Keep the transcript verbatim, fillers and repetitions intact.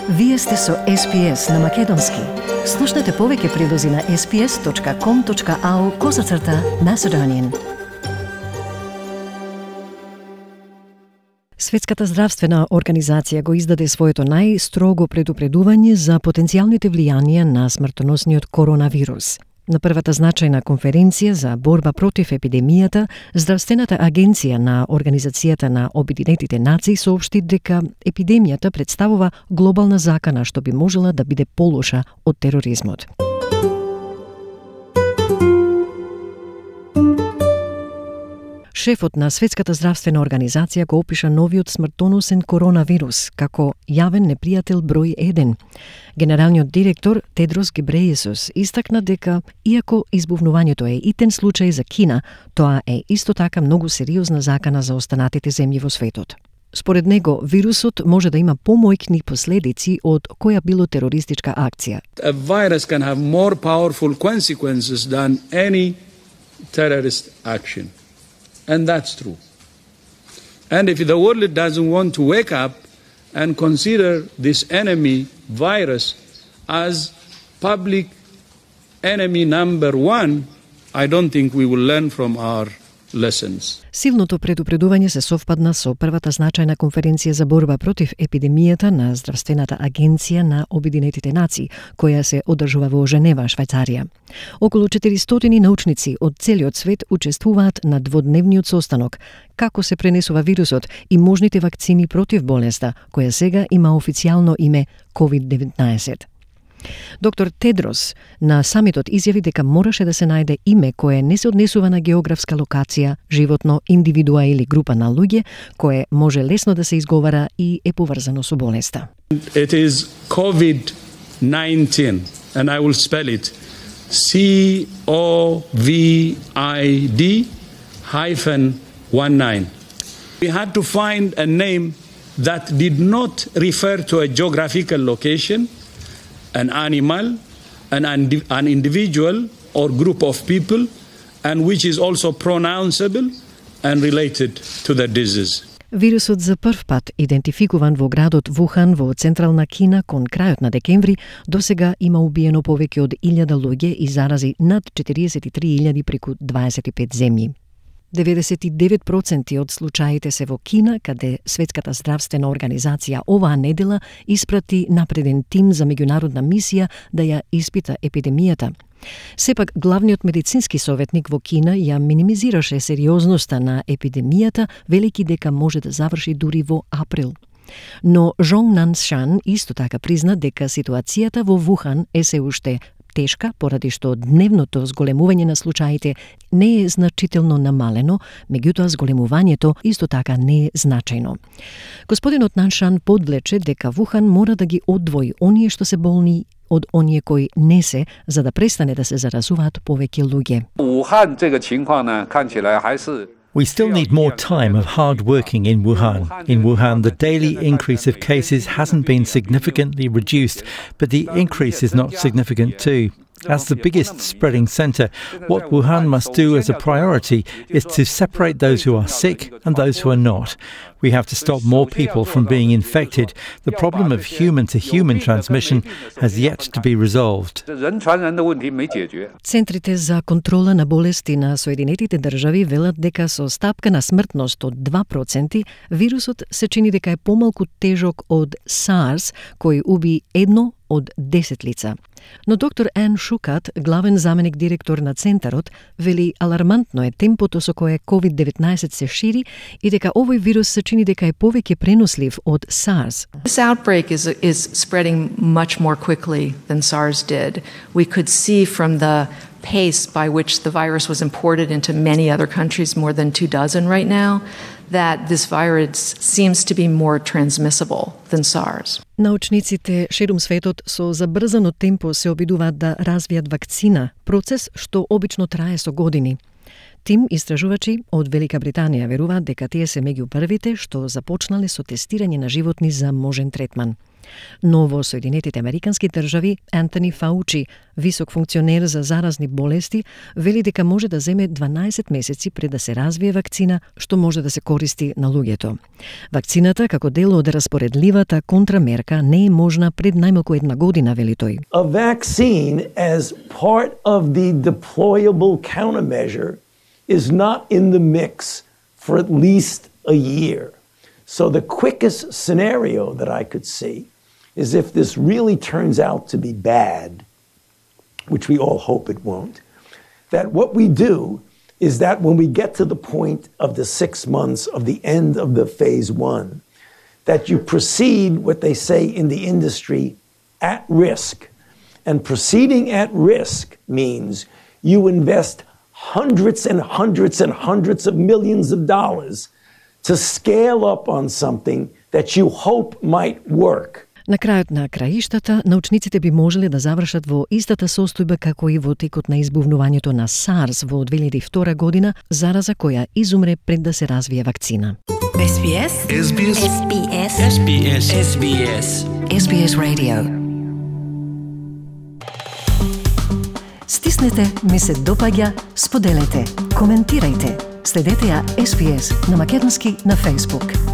Вие сте со Ес Би Ес на Македонски. Слушнете повеќе прилози на ес би ес точка ком точка ау козацрта Macedonian. Светската здравствена организација го издаде своето најстрого предупредување за потенцијалните влијанија на смртоносниот коронавирус. На првата значајна конференција за борба против епидемијата, Здравствената агенција на Организацијата на Обединетите нации соопшти дека епидемијата представува глобална закана што би можела да биде полоша од тероризмот. Шефот на Светската здравствена организација го опиша новиот смртоносен коронавирус како јавен непријател број еден. Генералниот директор Тедрос Гебрејесус истакна дека, иако избувнувањето е итен случај за Кина, тоа е исто така многу сериозна закана за останатите земји во светот. Според него, вирусот може да има помојкни последици од која било терористичка акција. A virus can have more powerful consequences than any terrorist action. And that's true. And if the world doesn't want to wake up and consider this enemy virus as public enemy number one, I don't think we will learn from our lessons. Силното предупредување се совпадна со првата значајна конференција за борба против епидемијата на Здравствената агенција на Обединетите нации, која се одржува во Женева, Швајцарија. Околу четиристотини научници од целиот свет учествуваат на дводневниот состанок како се пренесува вирусот и можните вакцини против болеста, која сега има официјално име ковид деветнаесет. Доктор Тедрос на самитот изјави дека мораше да се најде име кое не се однесува на географска локација, животно, индивидуа или група на луѓе, кое може лесно да се изговара и е поврзано со болеста. It is COVID nineteen, and I will spell it C O V I D hyphen one nine. We had to find a name that did not refer to a geographical location, an animal, an, an individual or group of people, and which is also pronounceable and related to the disease. Вирусот за прв пат идентификуван во градот Вухан во централна Кина кон крајот на декември, досега има убиено повеќе од илјада луѓе и зарази над четириесет и три илјади преку дваесет и пет земји. деветдесет и девет проценти од случаите се во Кина, каде Светската здравствена организација оваа недела испрати напреден тим за меѓународна мисија да ја испита епидемијата. Сепак, главниот медицински советник во Кина ја минимизираше сериозноста на епидемијата, велики дека може да заврши дури во април. Но Жонг Наншан исто така призна дека ситуацијата во Вухан е се уште тешка, поради што дневното зголемување на случаите не е значително намалено, меѓутоа зголемувањето исто така не е значајно. Господинот Наншан подвлече дека Вухан мора да ги одвои оние што се болни од оние кои не се, за да престане да се заразуваат повеќе луѓе. We still need more time of hard working in Wuhan. In Wuhan, the daily increase of cases hasn't been significantly reduced, but the increase is not significant too. As the biggest spreading centre, what Wuhan must do as a priority is to separate those who are sick and those who are not. We have to stop more people from being infected. The problem of human-to-human transmission has yet to be resolved. Центрите за контрола на болести на Соединетите држави велат дека со стапка на смртност од два проценти, вирусот се чини дека е помалку тежок од SARS, кој уби едно од десет лица. Но доктор Ен Шукат, главен заменик директор на центарот, вели алармантно е темпото со кое ковид деветнаесет се шири и дека овој вирус се чини дека е повеќе пренослив од SARS. This outbreak is is spreading much more quickly than SARS did. We could see from the pace by which the virus was imported into many other countries, more than two dozen right now, that this virus seems to be more transmissible than SARS. Научниците ширум светот со забрзано темпо се обидуваат да развијат вакцина, процес што обично трае со години. Тим истражувачи од Велика Британија веруваат дека тие се меѓу првите што започнале со тестирање на животни за можен третман. Но во Соединетите Американски држави Антони Фаучи, висок функционер за заразни болести, вели дека може да земе дванаесет месеци пред да се развие вакцина што може да се користи на луѓето. Вакцината како дел од распоредливата контрамерка не е можна пред најмалку една година, вели тој. A vaccine as part of the deployable countermeasure is not in the mix for at least a year. So the quickest scenario that I could see is if this really turns out to be bad, which we all hope it won't, that what we do is that when we get to the point of the six months of the end of the phase one, that you proceed, what they say in the industry, at risk. And proceeding at risk means you invest hundreds and hundreds and hundreds of millions of dollars to scale up on something that you hope might work. На крајот на краиштата, научниците би можеле да завршат во истата состојба како и во текот на избувнувањето на SARS во две илјади и втора година, зараза која изумре пред да се развие вакцина. Ес Би Ес Ес Би Ес Ес Би Ес Ес Би Ес Ес Би Ес Ес Би Ес Radio. Стиснете, ми се допаѓа, споделете, коментирајте. Следете ја Ес Би Ес на македонски на Facebook.